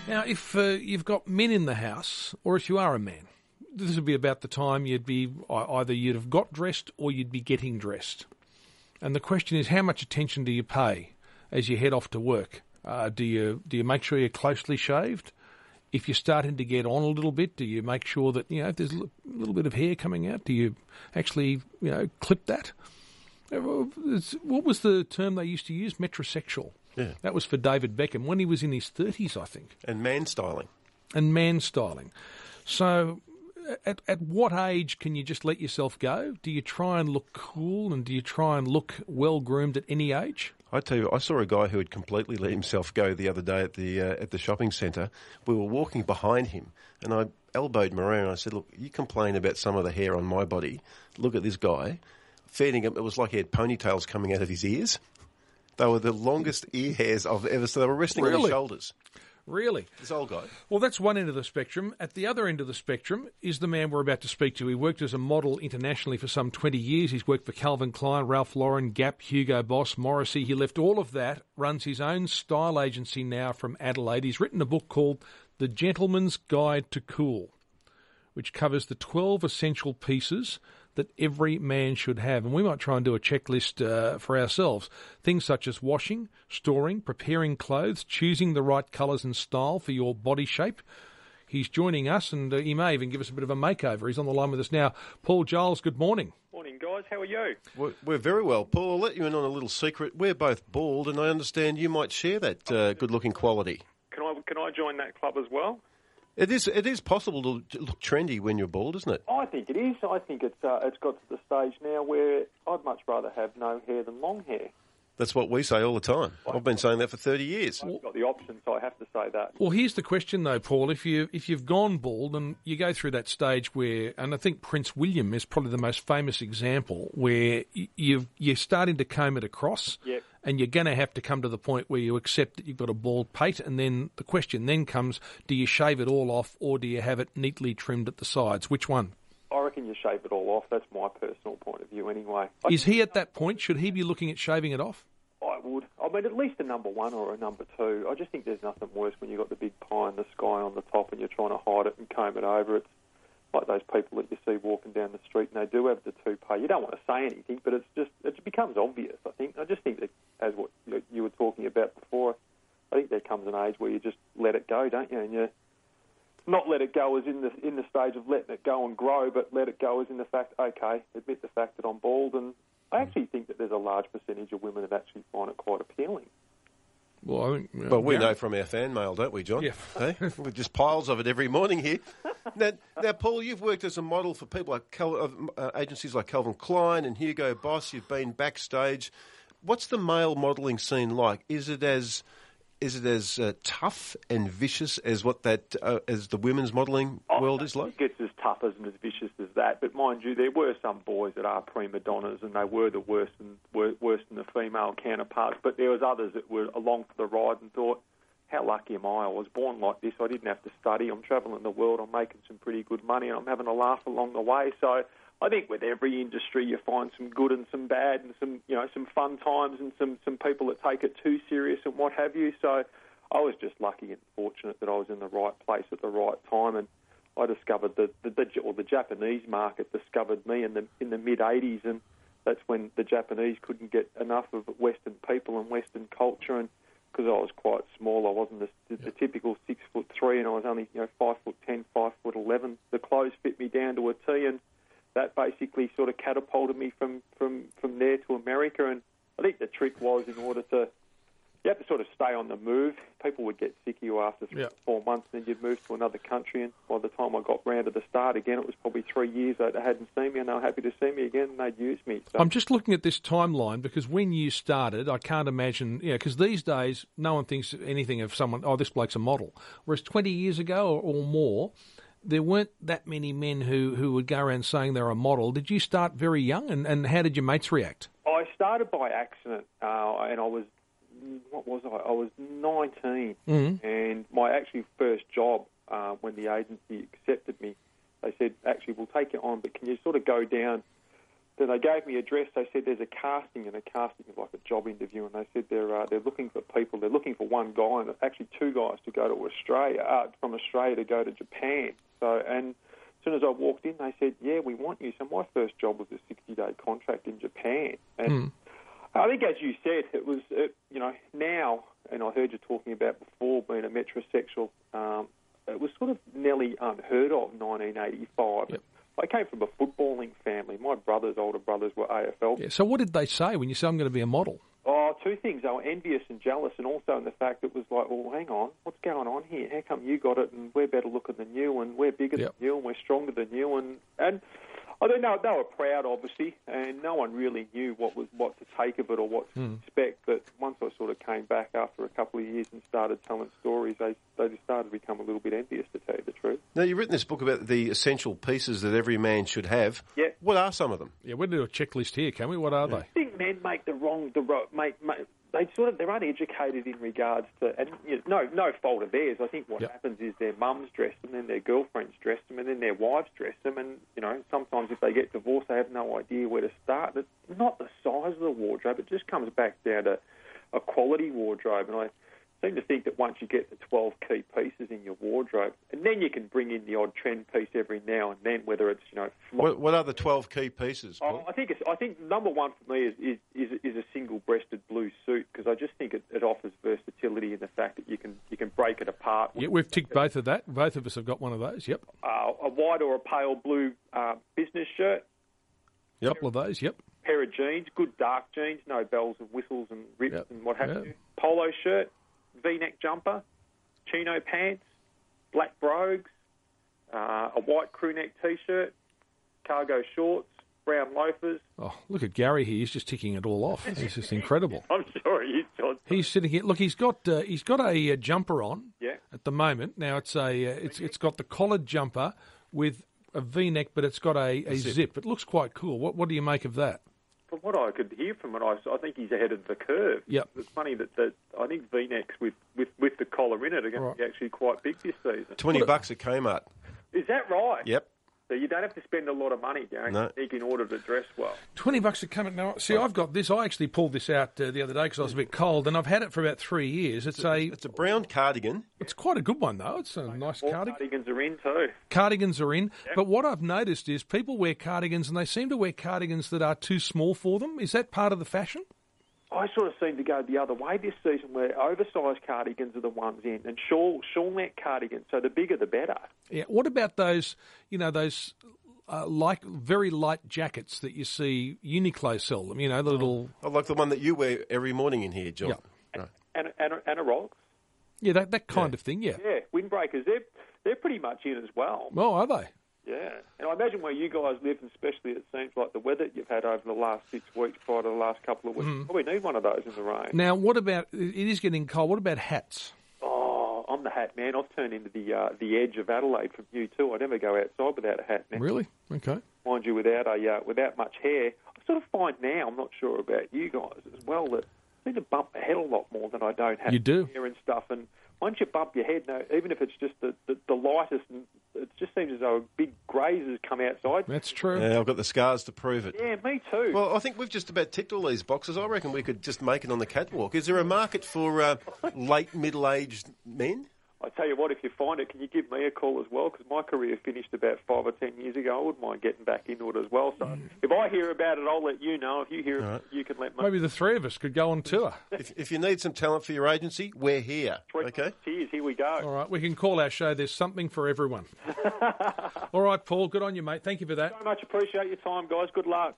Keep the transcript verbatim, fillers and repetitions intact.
Now, if uh, you've got men in the house, or if you are a man, this would be about the time you'd be either you'd have got dressed or you'd be getting dressed. And the question is, how much attention do you pay as you head off to work? Uh, do you do you make sure you're closely shaved? If you're starting to get on a little bit, do you make sure that, you know, if there's a little bit of hair coming out, do you actually, you know, clip that? What was the term they used to use? Metrosexual. Yeah. That was for David Beckham when he was in his thirties, I think. And man styling. And man styling. So at at what age can you just let yourself go? Do you try and look cool, and do you try and look well-groomed at any age? I tell you, I saw a guy who had completely let himself go the other day at the uh, at the shopping centre. We were walking behind him, and I elbowed Maria and I said, "Look, you complain about some of the hair on my body. Look at this guy, feeding him. It was like he had ponytails coming out of his ears. They were the longest ear hairs I've ever seen. They were resting Really? on his shoulders." Really? This old guy. Well, that's one end of the spectrum. At the other end of the spectrum is the man we're about to speak to. He worked as a model internationally for some twenty years. He's worked for Calvin Klein, Ralph Lauren, Gap, Hugo Boss, Morrissey. He left all of that, runs his own style agency now from Adelaide. He's written a book called The Gentleman's Guide to Cool, which covers the twelve essential pieces that every man should have. And we might try and do a checklist uh, for ourselves. Things such as washing, storing, preparing clothes, choosing the right colours and style for your body shape. He's joining us, and uh, he may even give us a bit of a makeover. He's on the line with us now. Paul Giles, good morning. Morning, guys. How are you? We're, we're very well. Paul, I'll let you in on a little secret. We're both bald, and I understand you might share that uh, good-looking quality. Can I can I join that club as well? It is it is possible to look trendy when you're bald, isn't it? I think it is. I think it's uh, it's got to the stage now where I'd much rather have no hair than long hair. That's what we say all the time. I've been saying that for thirty years. I've got the option, so I have to say that. Well, here's the question, though, Paul. If, you, if you've gone bald and you go through that stage where, and I think Prince William is probably the most famous example, where you've, you're starting to comb it across, Yep. and you're going to have to come to the point where you accept that you've got a bald pate, and then the question then comes, do you shave it all off or do you have it neatly trimmed at the sides? Which one? I reckon you shave it all off. That's my personal point of view anyway. Is he at that point? Should he be looking at shaving it off? I would. I mean, at least a number one or a number two. I just think there's nothing worse when you've got the big pie in the sky on the top and you're trying to hide it and comb it over. It's like those people that you see walking down the street and they do have the toupee. You don't want to say anything, but it's just it becomes obvious, I think. I just think that, as what you were talking about before, I think there comes an age where you just let it go, don't you? And you not let it go as in the in the stage of letting it go and grow, but let it go as in the fact, okay, admit the fact that I'm bald. And I actually think that there's a large percentage of women that actually find it quite appealing. Well, I think, uh, Well, we yeah. know from our fan mail, don't we, John? Yeah. Hey? We've just piles of it every morning here. Now, now, Paul, you've worked as a model for people like Cal- uh, agencies like Calvin Klein and Hugo Boss. You've been backstage. What's the male modelling scene like? Is it as is it as uh, tough and vicious as what that uh, as the women's modelling world is like? It gets as tough as and as vicious as that. But mind you, there were some boys that are prima donnas, and they were the worst and worse than the female counterparts. But there was others that were along for the ride and thought, how lucky am I? I was born like this. I didn't have to study. I'm travelling the world. I'm making some pretty good money, and I'm having a laugh along the way. So I think with every industry, you find some good and some bad, and some you know some fun times, and some some people that take it too serious and what have you. So I was just lucky and fortunate that I was in the right place at the right time, and I discovered the the, the or the Japanese market discovered me in the in the mid eighties, and that's when the Japanese couldn't get enough of Western people and Western culture, and because I was quite small, I wasn't the, the, the typical six foot three, and I was only you know five foot ten, five foot eleven. The clothes fit me down to a T, and that basically sort of catapulted me from, from, from there to America. And I think the trick was, in order to, you have to sort of stay on the move. People would get sick of you after three, Yeah. four months, and then you'd move to another country. And by the time I got round to the start again, it was probably three years that they hadn't seen me, and they were happy to see me again, and they'd use me. So. I'm just looking at this timeline because when you started, I can't imagine, you know, because these days no one thinks anything of someone, oh, this bloke's a model. Whereas twenty years ago or, or more, there weren't that many men who, who would go around saying they're a model. Did you start very young, and, and how did your mates react? I started by accident, uh, and I was, what was I? I was nineteen, Mm-hmm. and my actually first job, uh, when the agency accepted me, they said, actually, we'll take you on, but can you sort of go down then they gave me a address. They said there's a casting, and a casting is like a job interview, and they said they're uh, they're looking for people. They're looking for one guy, and actually two guys to go to Australia, uh, from Australia to go to Japan. So, and as soon as I walked in, they said, yeah, we want you. So my first job was a sixty-day contract in Japan. And mm. I think, as you said, it was, it, you know, now, and I heard you talking about before being a metrosexual, um, it was sort of nearly unheard of in nineteen eighty-five. Yep. I came from a footballing family. My brothers, older brothers, were A F L. Yeah, so what did they say when you said, I'm going to be a model? Oh, two things. They were envious and jealous, and also in the fact that it was like, well, hang on, what's going on here? How come you got it and we're better looking than you, and we're bigger yep. than you, and we're stronger than you? And, and I don't know, they were proud, obviously, and no one really knew what was what to take of it or what to mm. expect. But once I sort of came back after a couple of years and started telling stories, they, they just started to become a little bit envious, to tell you the truth. Now, you've written this book about the essential pieces that every man should have. Yeah. What are some of them? Yeah, we're going to do a checklist here, can we? What are yeah. they? I think men make the wrong... The ro- make, make, they sort of, they're uneducated in regards to, and you know, no, no fault of theirs. I think what yep. happens is their mums dress them, then their girlfriends dress them, and then their wives dress them, and you know, sometimes if they get divorced, they have no idea where to start. It's not the size of the wardrobe; it just comes back down to a quality wardrobe. And I seem to think that once you get the twelve key pieces in your wardrobe, and then you can bring in the odd trend piece every now and then, whether it's you know. What, what are the twelve key pieces, Paul? Oh, I think it's, I think number one for me is is, is, is a single-breasted blue suit, because I just think it, it offers versatility in the fact that you can you can break it apart. Yeah, we've ticked both of that. Both of us have got one of those. Yep. Uh, a white or a pale blue uh, business shirt. Yep. A couple of those. Yep. Pair of jeans, good dark jeans, no bells and whistles and rips yep. and what have yep. you. Polo shirt. V-neck jumper, chino pants, black brogues, uh, a white crew neck T-shirt, cargo shorts, brown loafers. Oh, look at Gary here. He's just ticking it all off. He's just incredible. I'm sure he's John. He's sitting here. Look, he's got uh, he's got a, a jumper on. Yeah. At the moment, now it's a uh, it's it's got the collared jumper with a V-neck, but it's got a, a zip. zip. It looks quite cool. What what do you make of that? From what I could hear from it, I, I think he's ahead of the curve. Yep. It's funny that, that I think V-necks with, with, with the collar in it are going right. to be actually quite big this season. Twenty what bucks at Kmart. Is that right? Yep. So you don't have to spend a lot of money, Gary, no. in order to dress well. Twenty bucks a come. Now, see, I've got this. I actually pulled this out uh, the other day because I was a bit cold, and I've had it for about three years. It's, it's a, a it's a brown cardigan. It's quite a good one though. It's a nice All cardigan. Cardigans are in too. Cardigans are in, yep. but what I've noticed is people wear cardigans, and they seem to wear cardigans that are too small for them. Is that part of the fashion? I sort of seem to go the other way this season, where oversized cardigans are the ones in, and shawl shawl neck cardigans. So the bigger, the better. Yeah. What about those? You know, those uh, like very light jackets that you see Uniqlo sell them. You know, the little. I like the one that you wear every morning in here, John. Yeah. Right. And and and a rocks. Yeah, that that kind yeah. of thing. Yeah. Yeah, windbreakers. They're they're pretty much in as well. Oh, are they? Yeah, and I imagine where you guys live, and especially it seems like the weather you've had over the last six weeks prior to the last couple of weeks, mm. probably need one of those in the rain. Now, what about, it is getting cold, what about hats? Oh, I'm the hat man. I've turned into the uh, the edge of Adelaide from you too. I never go outside without a hat now. Really? Okay. Mind you, without a uh, without much hair. I sort of find now, I'm not sure about you guys as well, that I seem to bump my head a lot more than I don't have you do. hair and stuff, and once you bump your head, no, even if it's just the, the, the lightest, and it just seems as though big grazes come outside. That's true. Yeah, I've got the scars to prove it. Yeah, me too. Well, I think we've just about ticked all these boxes. I reckon we could just make it on the catwalk. Is there a market for uh, late middle-aged men? I tell you what, if you find it, can you give me a call as well? Because my career finished about five or ten years ago. I wouldn't mind getting back into it as well. So mm. if I hear about it, I'll let you know. If you hear right. it, you can let me. Maybe the three of us could go on tour. if, if you need some talent for your agency, we're here. Three okay. Cheers, here we go. All right, we can call our show There's Something for Everyone. All right, Paul, good on you, mate. Thank you for that. So much appreciate your time, guys. Good luck.